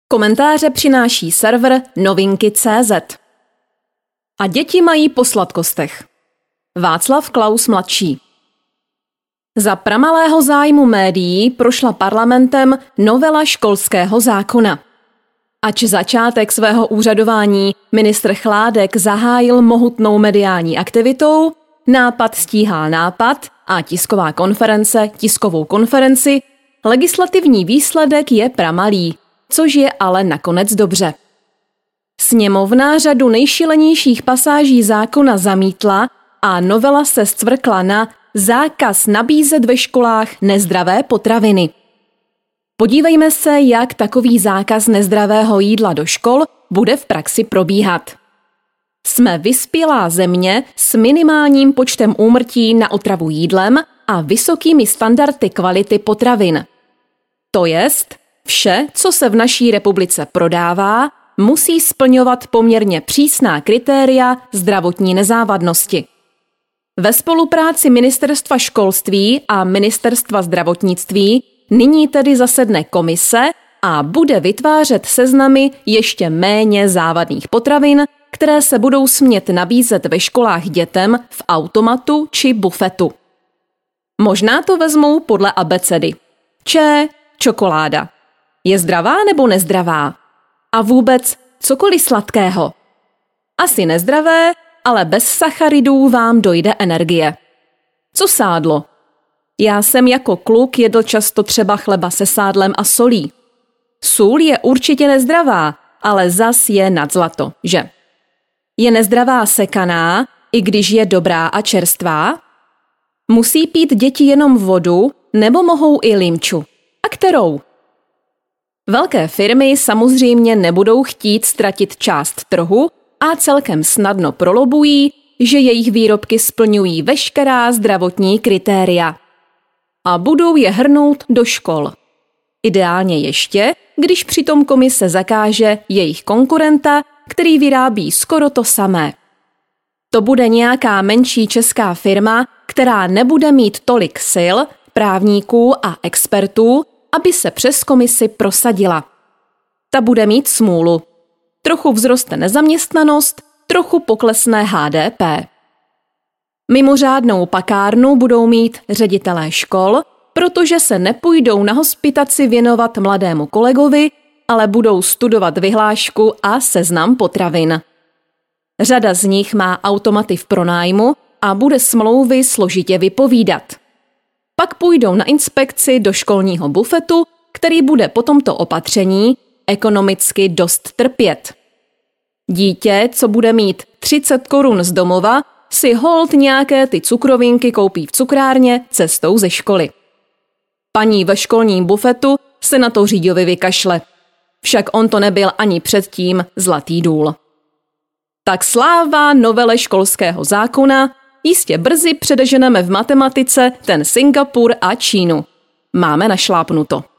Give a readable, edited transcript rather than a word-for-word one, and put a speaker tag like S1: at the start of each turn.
S1: Komentáře přináší server Novinky.cz. A děti mají po sladkostech. Václav Klaus mladší. Za pramalého zájmu médií prošla parlamentem novela školského zákona. Ač začátek svého úřadování ministr Chládek zahájil mohutnou mediální aktivitou, nápad stíhá nápad a tisková konference tiskovou konferenci, legislativní výsledek je pramalý, což je ale nakonec dobře. Sněmovna řadu nejšilenějších pasáží zákona zamítla a novela se zcvrkla na zákaz nabízet ve školách nezdravé potraviny. Podívejme se, jak takový zákaz nezdravého jídla do škol bude v praxi probíhat. Jsme vyspělá země s minimálním počtem úmrtí na otravu jídlem a vysokými standardy kvality potravin. To jest, vše, co se v naší republice prodává, musí splňovat poměrně přísná kritéria zdravotní nezávadnosti. Ve spolupráci Ministerstva školství a Ministerstva zdravotnictví nyní tedy zasedne komise a bude vytvářet seznamy ještě méně závadných potravin, které se budou smět nabízet ve školách dětem v automatu či bufetu. Možná to vezmou podle abecedy. Čokoláda. Je zdravá nebo nezdravá? A vůbec cokoliv sladkého. Asi nezdravé, ale bez sacharidů vám dojde energie. Co sádlo? Já jsem jako kluk jedl často třeba chleba se sádlem a solí. Sůl je určitě nezdravá, ale zas je nad zlato, že? Je nezdravá sekaná, i když je dobrá a čerstvá? Musí pít děti jenom vodu, nebo mohou i limču? A kterou? Velké firmy samozřejmě nebudou chtít ztratit část trhu a celkem snadno prolobují, že jejich výrobky splňují veškerá zdravotní kritéria. A budou je hrnout do škol. Ideálně ještě, když přitom komise zakáže jejich konkurenta, který vyrábí skoro to samé. To bude nějaká menší česká firma, která nebude mít tolik sil, právníků a expertů, aby se přes komisi prosadila. Ta bude mít smůlu. Trochu vzroste nezaměstnanost, trochu poklesne HDP. Mimořádnou pakárnu budou mít ředitelé škol, protože se nepůjdou na hospitaci věnovat mladému kolegovi, ale budou studovat vyhlášku a seznam potravin. Řada z nich má automaty v pronájmu a bude smlouvy složitě vypovídat. Pak půjdou na inspekci do školního bufetu, který bude po tomto opatření ekonomicky dost trpět. Dítě, co bude mít 30 korun z domova, si holt nějaké ty cukrovinky koupí v cukrárně cestou ze školy. Paní ve školním bufetu se na to Říďovi vykašle. Však on to nebyl ani předtím zlatý důl. Tak sláva novele školského zákona, jistě brzy předeženeme v matematice ten Singapur a Čínu. Máme našlápnuto.